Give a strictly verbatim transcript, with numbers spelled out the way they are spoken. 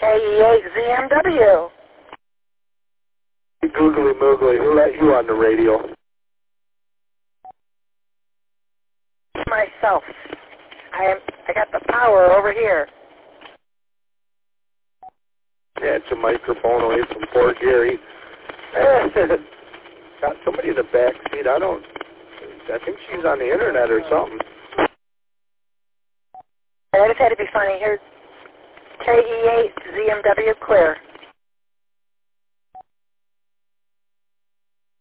K E eight Z M W. Googly moogly, who let you on the radio? Myself. I am. I got the power over here. Yeah, it's a microphone away from poor Gary. Got somebody in the back seat. I don't. I think she's on the internet or something. I just had to be funny. Here's K E eight Z M W clear.